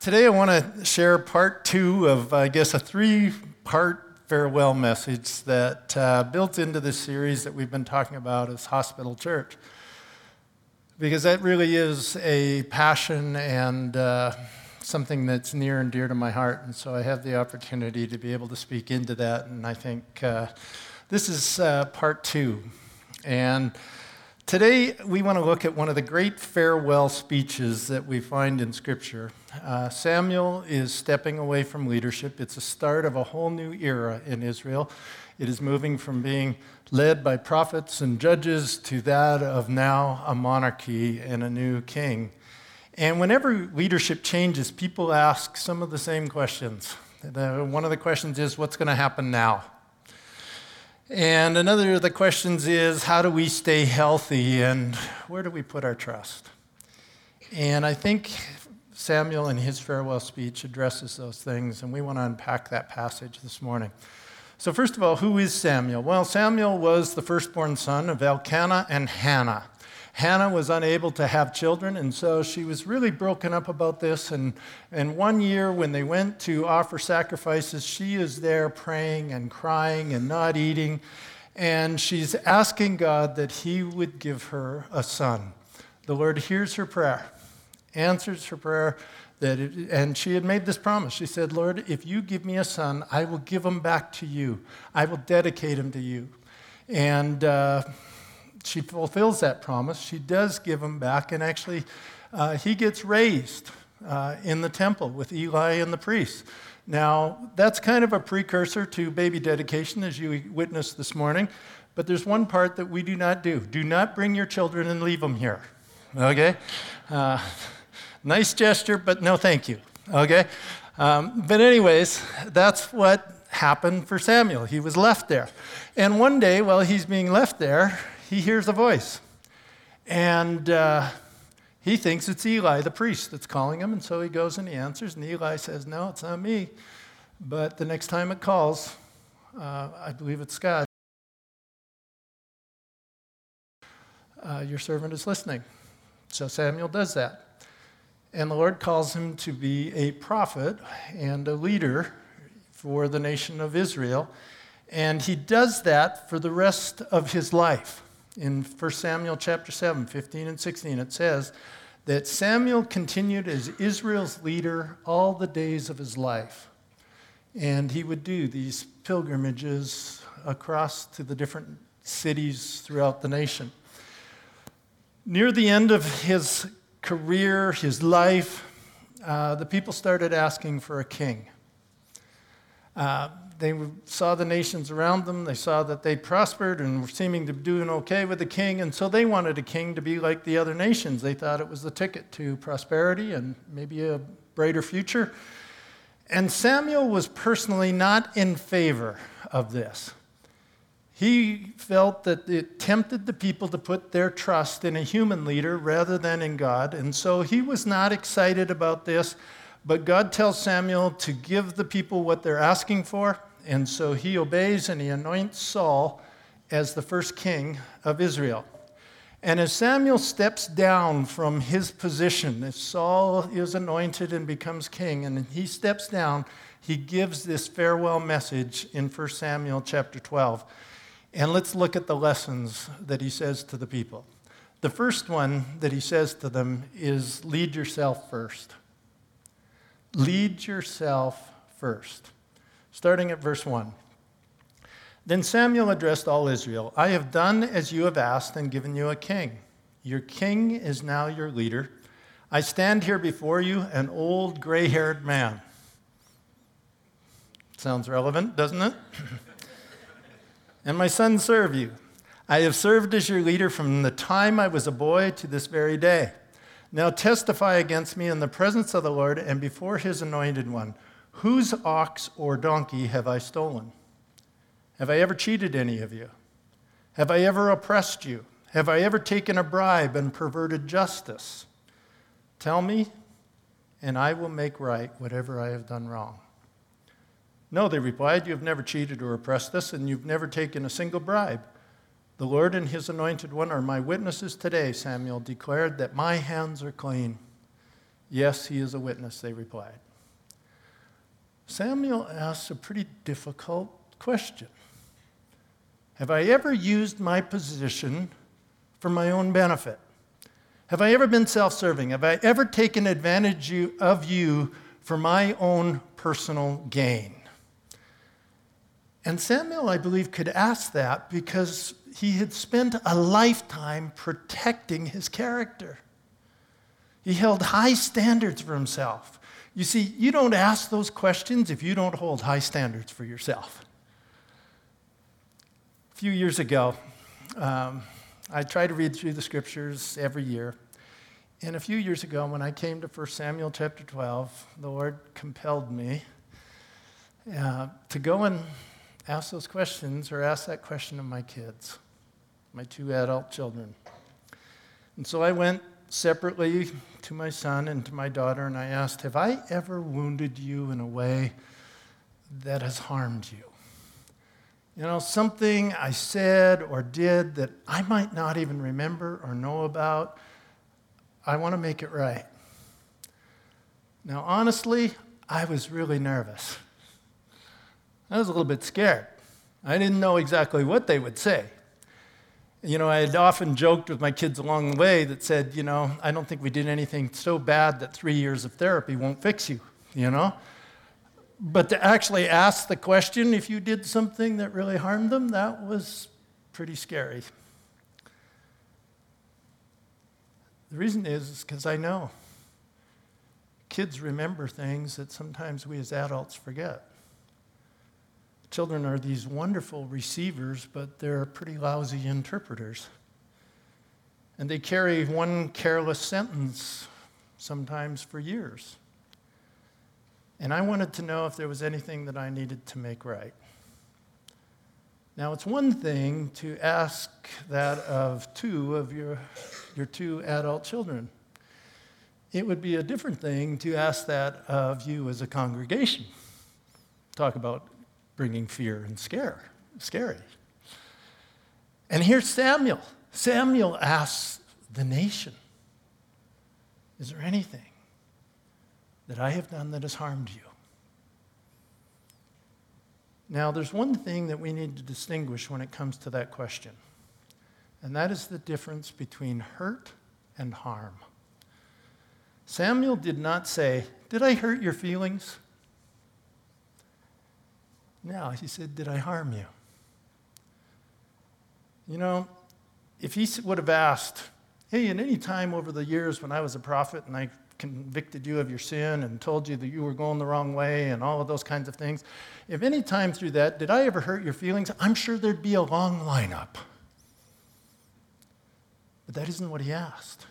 Today I want to share part two of, a three-part farewell message that built into this series that we've been talking about as Hospital Church. Because that really is a passion and something that's near and dear to my heart. And so I have the opportunity to be able to speak into that. And I think this is part two. And today, we want to look at one of the great farewell speeches that we find in Scripture. Samuel is stepping away from leadership. It's a start of a whole new era in Israel. It is moving from being led by prophets and judges to that of now a monarchy and a new king. And whenever leadership changes, people ask some of the same questions. One of the questions is, what's going to happen now? And another of the questions is, how do we stay healthy and where do we put our trust? And I think Samuel in his farewell speech addresses those things, and we want to unpack that passage this morning. So first of all, who is Samuel? Well, Samuel was the firstborn son of Elkanah and Hannah. Hannah was unable to have children, and so she was really broken up about this. And one year when they went to offer sacrifices, she is there praying and crying and not eating. And she's asking God that he would give her a son. The Lord hears her prayer, answers her prayer, and she had made this promise. She said, Lord, if you give me a son, I will give him back to you. I will dedicate him to you. And she fulfills that promise. She does give him back, and actually he gets raised in the temple with Eli and the priests. Now, that's kind of a precursor to baby dedication, as you witnessed this morning, but there's one part that we do not do. Do not bring your children and leave them here, okay? Nice gesture, but no thank you, okay? But anyways, that's what happened for Samuel. He was left there. And one day, while he's being left there, he hears a voice, and he thinks it's Eli, the priest, that's calling him, and so he goes and he answers, and Eli says, no, it's not me, but the next time it calls, I believe it's God. Your servant is listening. So Samuel does that, and the Lord calls him to be a prophet and a leader for the nation of Israel, and he does that for the rest of his life. In 1 Samuel chapter 7, 15 and 16, it says that Samuel continued as Israel's leader all the days of his life. And he would do these pilgrimages across to the different cities throughout the nation. Near the end of his career, his life, the people started asking for a king. They saw the nations around them. They saw that they prospered and were seeming to be doing okay with the king, and so they wanted a king to be like the other nations. They thought it was the ticket to prosperity and maybe a brighter future. And Samuel was personally not in favor of this. He felt that it tempted the people to put their trust in a human leader rather than in God, and so he was not excited about this. But God tells Samuel to give the people what they're asking for, and so he obeys and he anoints Saul as the first king of Israel. And as Samuel steps down from his position, as Saul is anointed and becomes king, and he steps down, he gives this farewell message in 1 Samuel chapter 12. And let's look at the lessons that he says to the people. The first one that he says to them is, lead yourself first. Lead yourself first. Starting at verse 1. Then Samuel addressed all Israel. I have done as you have asked and given you a king. Your king is now your leader. I stand here before you, an old gray-haired man. Sounds relevant, doesn't it? And my sons serve you. I have served as your leader from the time I was a boy to this very day. Now testify against me in the presence of the Lord and before his anointed one. Whose ox or donkey have I stolen? Have I ever cheated any of you? Have I ever oppressed you? Have I ever taken a bribe and perverted justice? Tell me, and I will make right whatever I have done wrong. No, they replied, you have never cheated or oppressed us, and you've never taken a single bribe. The Lord and his anointed one are my witnesses today, Samuel declared, that my hands are clean. Yes, he is a witness, they replied. Samuel asks a pretty difficult question. Have I ever used my position for my own benefit? Have I ever been self-serving? Have I ever taken advantage of you for my own personal gain? And Samuel, I believe, could ask that because he had spent a lifetime protecting his character. He held high standards for himself. You see, you don't ask those questions if you don't hold high standards for yourself. A few years ago, I try to read through the scriptures every year. And a few years ago, when I came to 1 Samuel chapter 12, the Lord compelled me to go and ask those questions, or ask that question of my kids, my two adult children. And so I went separately to my son and to my daughter, and I asked, have I ever wounded you in a way that has harmed you? You know, something I said or did that I might not even remember or know about. I want to make it right. Now, honestly, I was really nervous. I was a little bit scared. I didn't know exactly what they would say. You know, I had often joked with my kids along the way that said, you know, I don't think we did anything so bad that 3 years of therapy won't fix you, you know? But to actually ask the question if you did something that really harmed them, that was pretty scary. The reason is because I know kids remember things that sometimes we as adults forget. Children are these wonderful receivers, but they're pretty lousy interpreters. And they carry one careless sentence sometimes for years. And I wanted to know if there was anything that I needed to make right. Now, it's one thing to ask that of two of your two adult children. It would be a different thing to ask that of you as a congregation. Talk about bringing fear and scary. And here's Samuel. Samuel asks the nation, is there anything that I have done that has harmed you? Now, there's one thing that we need to distinguish when it comes to that question, and that is the difference between hurt and harm. Samuel did not say, did I hurt your feelings? No, he said, did I harm you? You know, if he would have asked, hey, at any time over the years when I was a prophet and I convicted you of your sin and told you that you were going the wrong way and all of those kinds of things, if any time through that, did I ever hurt your feelings? I'm sure there'd be a long lineup. But that isn't what he asked.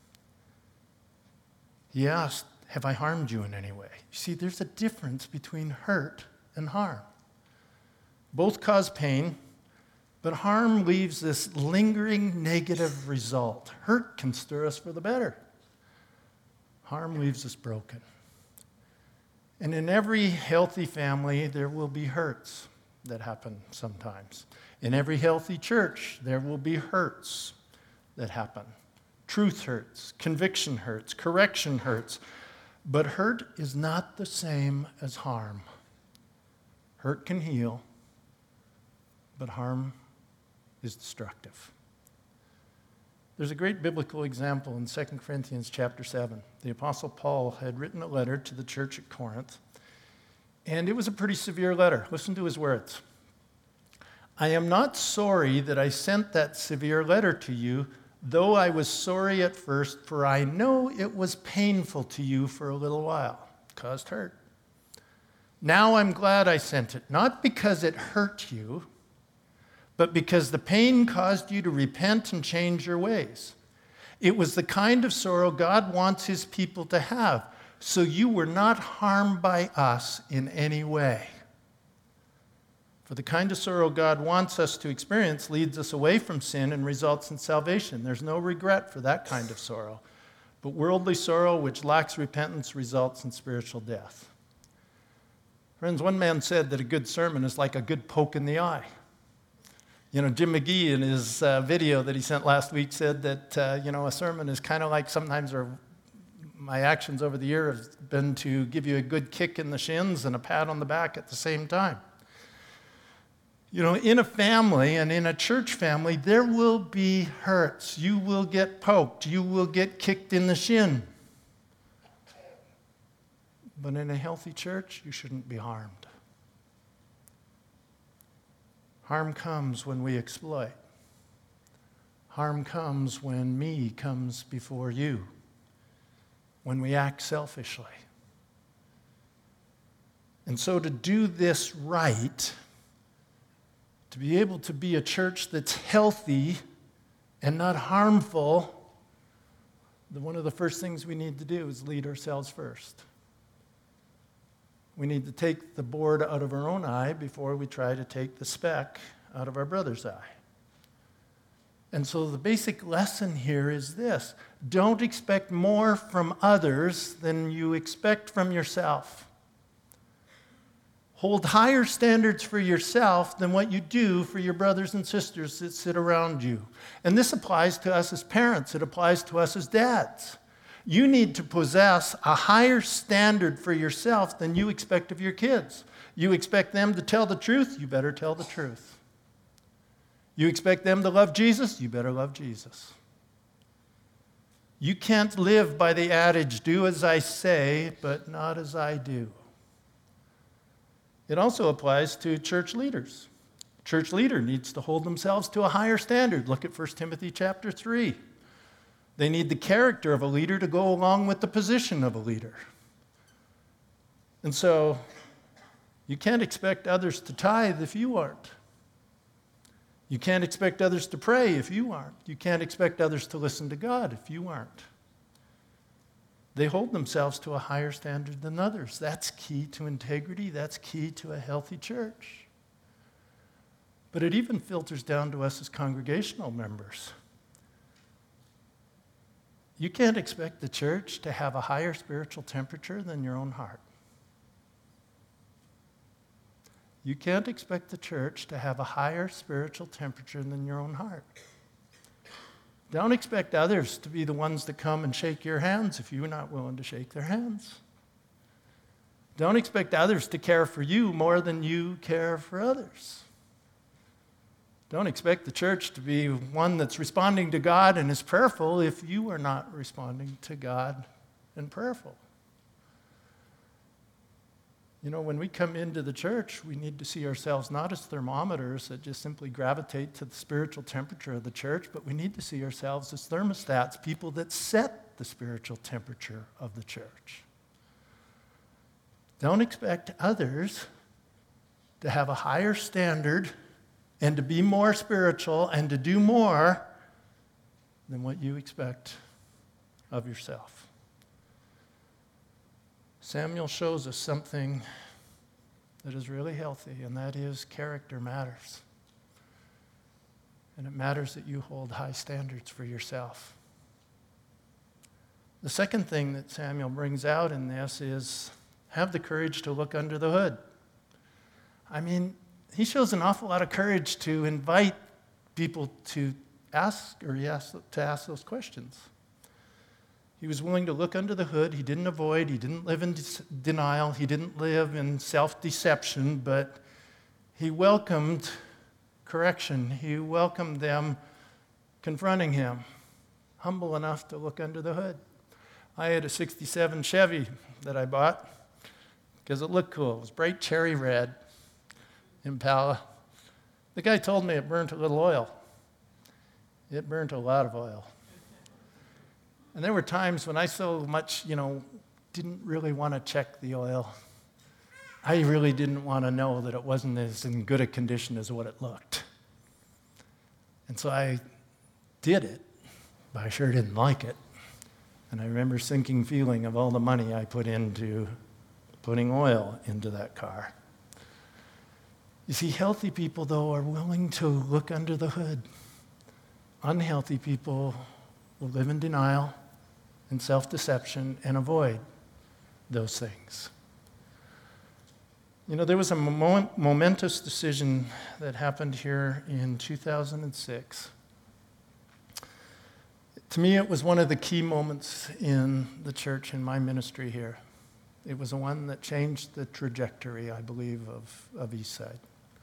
He asked, have I harmed you in any way? You see, there's a difference between hurt and harm. Both cause pain, but harm leaves this lingering negative result. Hurt can stir us for the better. Harm leaves us broken. And in every healthy family, there will be hurts that happen sometimes. In every healthy church, there will be hurts that happen. Truth hurts, conviction hurts, correction hurts. But hurt is not the same as harm. Hurt can heal, but harm is destructive. There's a great biblical example in 2 Corinthians chapter 7. The Apostle Paul had written a letter to the church at Corinth, and it was a pretty severe letter. Listen to his words. I am not sorry that I sent that severe letter to you, though I was sorry at first, for I know it was painful to you for a little while. It caused hurt. Now I'm glad I sent it, not because it hurt you, but because the pain caused you to repent and change your ways. It was the kind of sorrow God wants his people to have, so you were not harmed by us in any way. For the kind of sorrow God wants us to experience leads us away from sin and results in salvation. There's no regret for that kind of sorrow. But worldly sorrow, which lacks repentance, results in spiritual death. Friends, one man said that a good sermon is like a good poke in the eye. You know, Jim McGee in his video that he sent last week said that, a sermon is kind of like sometimes my actions over the year have been to give you a good kick in the shins and a pat on the back at the same time. You know, in a family and in a church family, there will be hurts. You will get poked. You will get kicked in the shin. But in a healthy church, you shouldn't be harmed. Harm comes when we exploit. Harm comes when me comes before you, when we act selfishly. And so to do this right, to be able to be a church that's healthy and not harmful, one of the first things we need to do is lead ourselves first. We need to take the board out of our own eye before we try to take the speck out of our brother's eye. And so the basic lesson here is this: don't expect more from others than you expect from yourself. Hold higher standards for yourself than what you do for your brothers and sisters that sit around you. And this applies to us as parents. It applies to us as dads. You need to possess a higher standard for yourself than you expect of your kids. You expect them to tell the truth, you better tell the truth. You expect them to love Jesus, you better love Jesus. You can't live by the adage, do as I say, but not as I do. It also applies to church leaders. A church leader needs to hold themselves to a higher standard. Look at 1 Timothy chapter 3. They need the character of a leader to go along with the position of a leader. And so, you can't expect others to tithe if you aren't. You can't expect others to pray if you aren't. You can't expect others to listen to God if you aren't. They hold themselves to a higher standard than others. That's key to integrity. That's key to a healthy church. But it even filters down to us as congregational members. You can't expect the church to have a higher spiritual temperature than your own heart. You can't expect the church to have a higher spiritual temperature than your own heart. Don't expect others to be the ones that come and shake your hands if you're not willing to shake their hands. Don't expect others to care for you more than you care for others. Don't expect the church to be one that's responding to God and is prayerful if you are not responding to God and prayerful. You know, when we come into the church, we need to see ourselves not as thermometers that just simply gravitate to the spiritual temperature of the church, but we need to see ourselves as thermostats, people that set the spiritual temperature of the church. Don't expect others to have a higher standard and to be more spiritual and to do more than what you expect of yourself. Samuel shows us something that is really healthy, and that is character matters. And it matters that you hold high standards for yourself. The second thing that Samuel brings out in this is have the courage to look under the hood. I mean, he shows an awful lot of courage to invite people to ask those questions. He was willing to look under the hood. He didn't avoid. He didn't live in denial. He didn't live in self-deception, but he welcomed correction. He welcomed them confronting him, humble enough to look under the hood. I had a 67 Chevy that I bought because it looked cool. It was bright cherry red, Impala. The guy told me it burnt a little oil. It burnt a lot of oil. And there were times when I so much, didn't really want to check the oil. I really didn't want to know that it wasn't as in good a condition as what it looked. And so I did it, but I sure didn't like it. And I remember sinking feeling of all the money I put into putting oil into that car. You see, healthy people, though, are willing to look under the hood. Unhealthy people will live in denial and self-deception and avoid those things. There was a momentous decision that happened here in 2006. To me, it was one of the key moments in the church, in my ministry here. It was the one that changed the trajectory, I believe, of Eastside.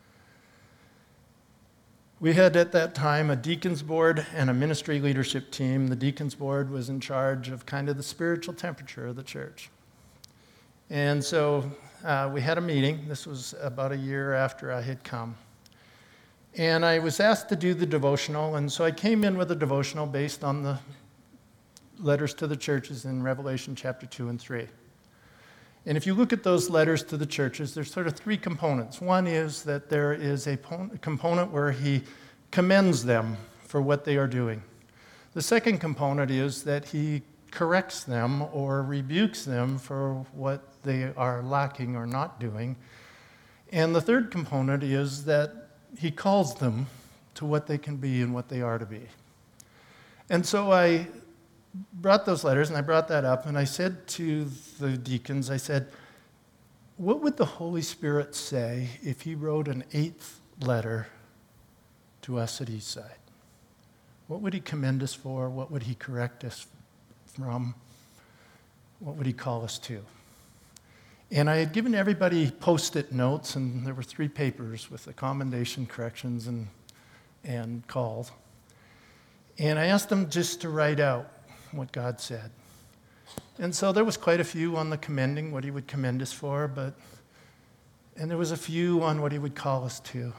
We had at that time a deacons board and a ministry leadership team. The deacons board was in charge of kind of the spiritual temperature of the church. And so we had a meeting. This was about a year after I had come. And I was asked to do the devotional, and so I came in with a devotional based on the letters to the churches in Revelation chapter 2 and 3. And if you look at those letters to the churches, there's sort of three components. One is that there is a component where he commends them for what they are doing. The second component is that he corrects them or rebukes them for what they are lacking or not doing. And the third component is that he calls them to what they can be and what they are to be. And so I brought those letters, and I brought that up, and I said to the deacons, I said, what would the Holy Spirit say if he wrote an 8th letter to us at Eastside? What would he commend us for? What would he correct us from? What would he call us to? And I had given everybody Post-it notes, and there were 3 papers with the commendation, corrections, and calls. And I asked them just to write out what God said. And so there was quite a few on the commending, what he would commend us for, and there was a few on what he would call us to.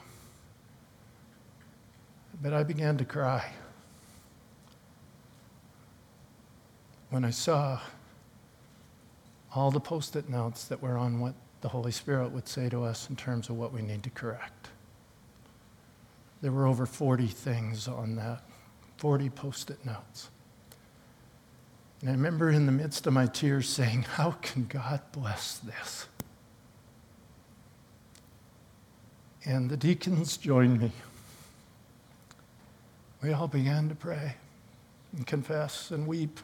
But I began to cry when I saw all the Post-it notes that were on what the Holy Spirit would say to us in terms of what we need to correct. There were over 40 things on that, 40 Post-it notes. And I remember in the midst of my tears saying, how can God bless this? And the deacons joined me. We all began to pray and confess and weep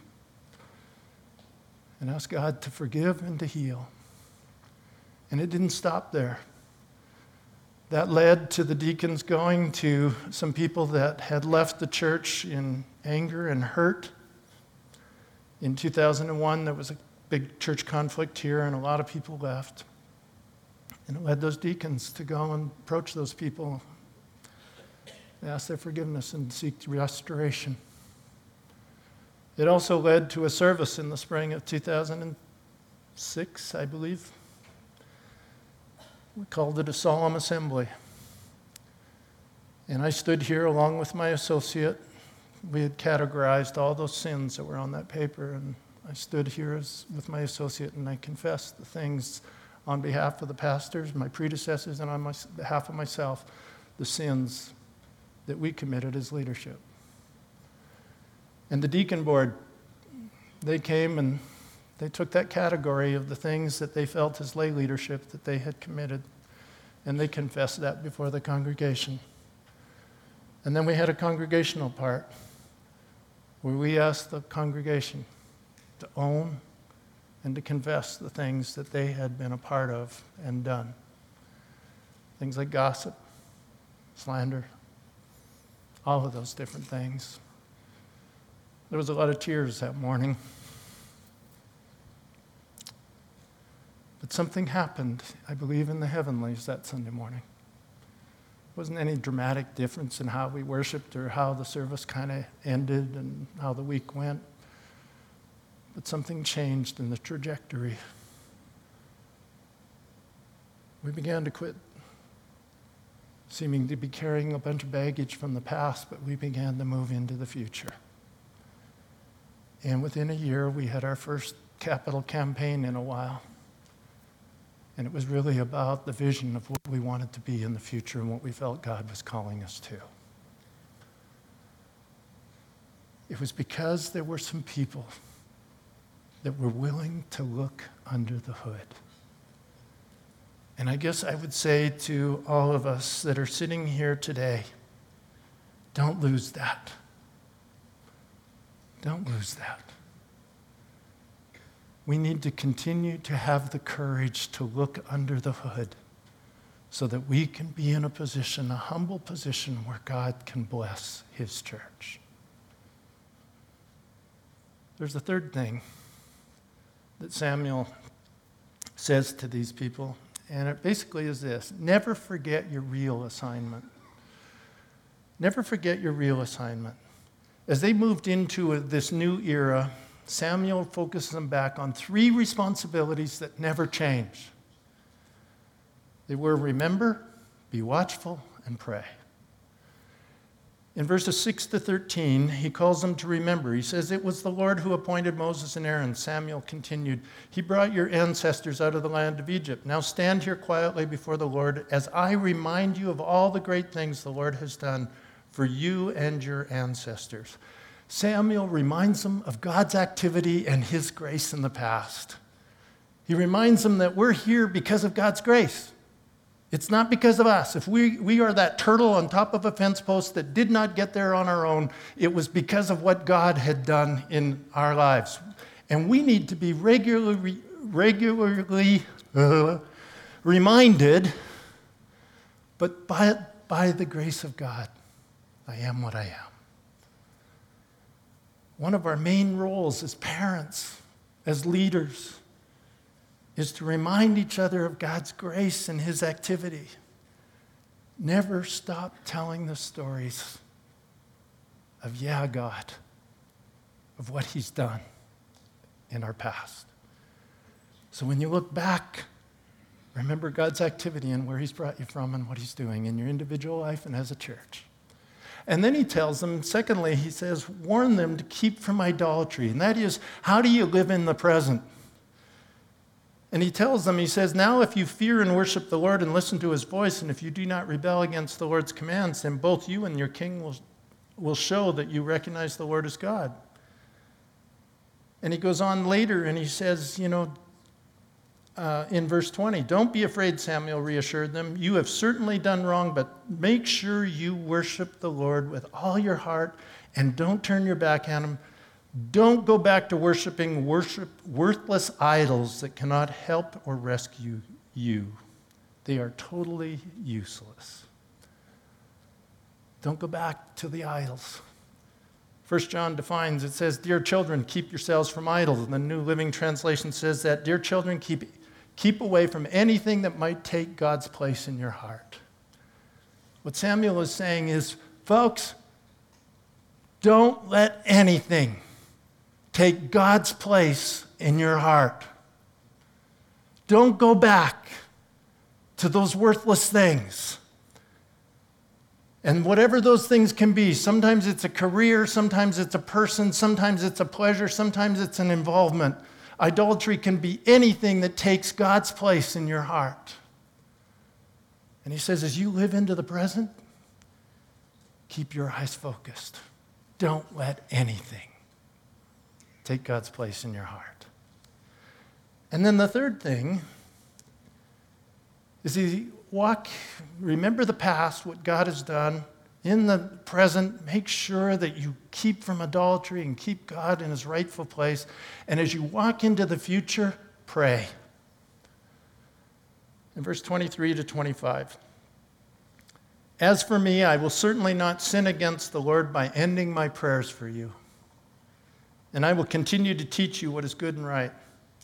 and ask God to forgive and to heal. And it didn't stop there. That led to the deacons going to some people that had left the church in anger and hurt. In 2001, there was a big church conflict here, and a lot of people left. And it led those deacons to go and approach those people, ask their forgiveness, and seek restoration. It also led to a service in the spring of 2006, I believe. We called it a solemn assembly. And I stood here along with my associate. We had categorized all those sins that were on that paper, and I stood here with my associate, and I confessed the things on behalf of the pastors, my predecessors, and on behalf of myself, the sins that we committed as leadership. And the deacon board, they came and they took that category of the things that they felt as lay leadership that they had committed, and they confessed that before the congregation. And then we had a congregational part where we asked the congregation to own and to confess the things that they had been a part of and done. Things like gossip, slander, all of those different things. There was a lot of tears that morning. But something happened, I believe, in the heavenlies that Sunday morning. There wasn't any dramatic difference in how we worshiped or how the service kind of ended and how the week went. But something changed in the trajectory. We began to quit seeming to be carrying a bunch of baggage from the past, but we began to move into the future. And within a year, we had our first capital campaign in a while. And it was really about the vision of what we wanted to be in the future and what we felt God was calling us to. It was because there were some people that were willing to look under the hood. And I guess I would say to all of us that are sitting here today, don't lose that. Don't lose that. We need to continue to have the courage to look under the hood so that we can be in a position, a humble position, where God can bless his church. There's a third thing that Samuel says to these people, and it basically is this: never forget your real assignment. Never forget your real assignment. As they moved into this new era, Samuel focuses them back on 3 responsibilities that never change. They were remember, be watchful, and pray. In verses 6 to 13, he calls them to remember. He says, "It was the Lord who appointed Moses and Aaron." Samuel continued, "He brought your ancestors out of the land of Egypt. Now stand here quietly before the Lord as I remind you of all the great things the Lord has done for you and your ancestors." Samuel reminds them of God's activity and his grace in the past. He reminds them that we're here because of God's grace. It's not because of us. If we are that turtle on top of a fence post that did not get there on our own, it was because of what God had done in our lives. And we need to be regularly reminded, but by the grace of God, I am what I am. One of our main roles as parents, as leaders, is to remind each other of God's grace and his activity. Never stop telling the stories of, God, of what he's done in our past. So when you look back, remember God's activity and where he's brought you from and what he's doing in your individual life and as a church. And then he tells them, secondly, he says, warn them to keep from idolatry. And that is, how do you live in the present? And he tells them, he says, now if you fear and worship the Lord and listen to his voice, and if you do not rebel against the Lord's commands, then both you and your king will show that you recognize the Lord as God. And he goes on later and he says, in verse 20, don't be afraid, Samuel reassured them. You have certainly done wrong, but make sure you worship the Lord with all your heart and don't turn your back on him. Don't go back to worshiping worthless idols that cannot help or rescue you. They are totally useless. Don't go back to the idols. 1 John defines, it says, dear children, keep yourselves from idols. And the New Living Translation says that, dear children, keep away from anything that might take God's place in your heart. What Samuel is saying is, folks, don't let anything take God's place in your heart. Don't go back to those worthless things. And whatever those things can be, sometimes it's a career, sometimes it's a person, sometimes it's a pleasure, sometimes it's an involvement. Idolatry can be anything that takes God's place in your heart. And he says, as you live into the present, keep your eyes focused. Don't let anything take God's place in your heart. And then the third thing is remember the past, what God has done. In the present, make sure that you keep from idolatry and keep God in his rightful place. And as you walk into the future, pray. In verse 23 to 25. As for me, I will certainly not sin against the Lord by ending my prayers for you. And I will continue to teach you what is good and right.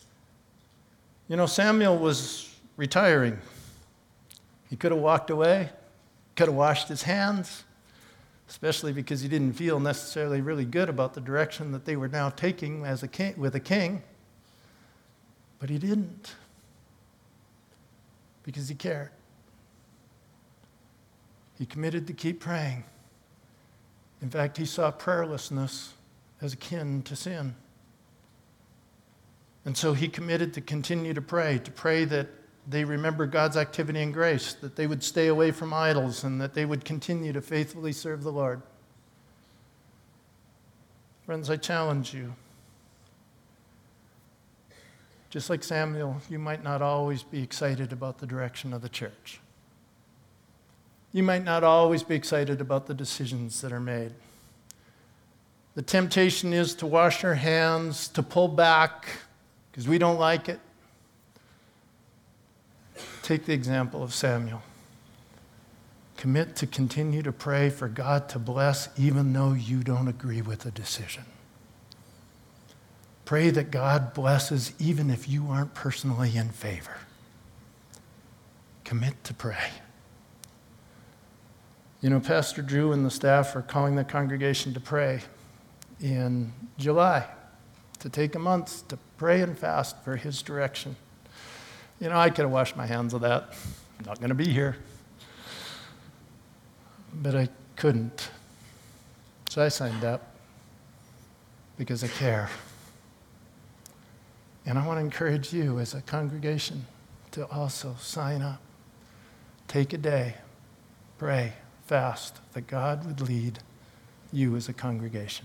Samuel was retiring. He could have walked away, could have washed his hands, especially because he didn't feel necessarily really good about the direction that they were now taking as with a king. But he didn't, because he cared. He committed to keep praying. In fact, he saw prayerlessness as akin to sin. And so he committed to continue to pray that they remember God's activity and grace, that they would stay away from idols, and that they would continue to faithfully serve the Lord. Friends, I challenge you. Just like Samuel, you might not always be excited about the direction of the church. You might not always be excited about the decisions that are made. The temptation is to wash our hands, to pull back, because we don't like it. Take the example of Samuel. Commit to continue to pray for God to bless even though you don't agree with the decision. Pray that God blesses even if you aren't personally in favor. Commit to pray. You know, Pastor Drew and the staff are calling the congregation to pray in July, to take a month to pray and fast for his direction. You know, I could have washed my hands of that. I'm not going to be here. But I couldn't. So I signed up because I care. And I want to encourage you as a congregation to also sign up. Take a day, pray, fast, that God would lead you as a congregation.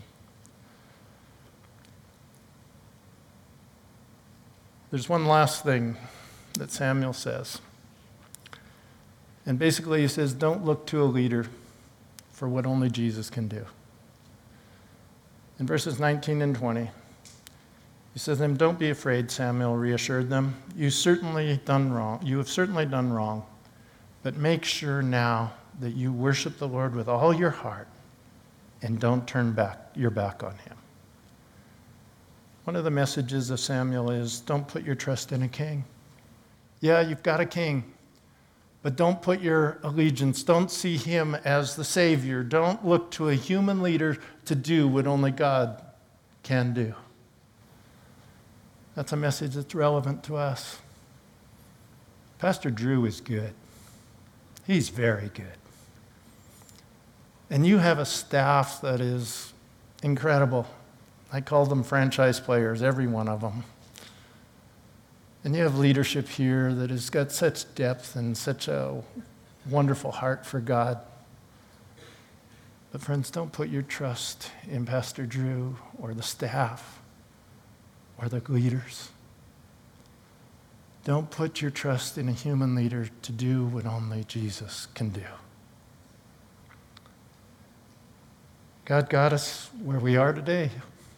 There's one last thing that Samuel says. And basically he says, don't look to a leader for what only Jesus can do. In verses 19 and 20, he says to them, don't be afraid, Samuel reassured them. You have certainly done wrong, but make sure now that you worship the Lord with all your heart and don't turn your back on him. One of the messages of Samuel is, don't put your trust in a king. Yeah, you've got a king, but don't put your allegiance, don't see him as the Savior. Don't look to a human leader to do what only God can do. That's a message that's relevant to us. Pastor Drew is good. He's very good. And you have a staff that is incredible. I call them franchise players, every one of them. And you have leadership here that has got such depth and such a wonderful heart for God. But friends, don't put your trust in Pastor Drew or the staff or the leaders. Don't put your trust in a human leader to do what only Jesus can do. God got us where we are today.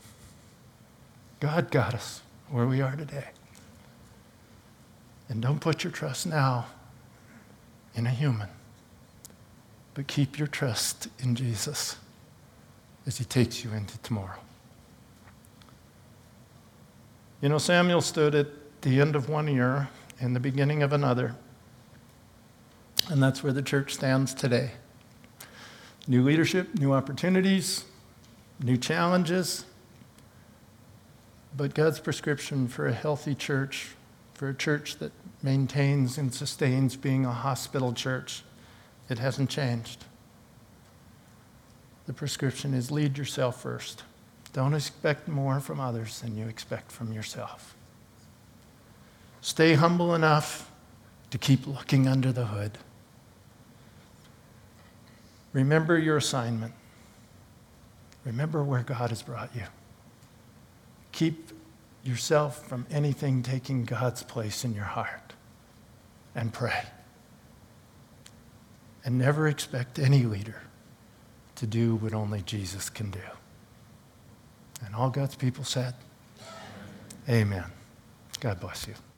God got us where we are today. And don't put your trust now in a human, but keep your trust in Jesus as he takes you into tomorrow. You know, Samuel stood at the end of one year and the beginning of another, and that's where the church stands today. New leadership, new opportunities, new challenges, but God's prescription for a healthy church, for a church that maintains and sustains being a hospital church, it hasn't changed. The prescription is lead yourself first. Don't expect more from others than you expect from yourself. Stay humble enough to keep looking under the hood. Remember your assignment. Remember where God has brought you. Keep yourself from anything taking God's place in your heart. And pray. And never expect any leader to do what only Jesus can do. And all God's people said, Amen. God bless you.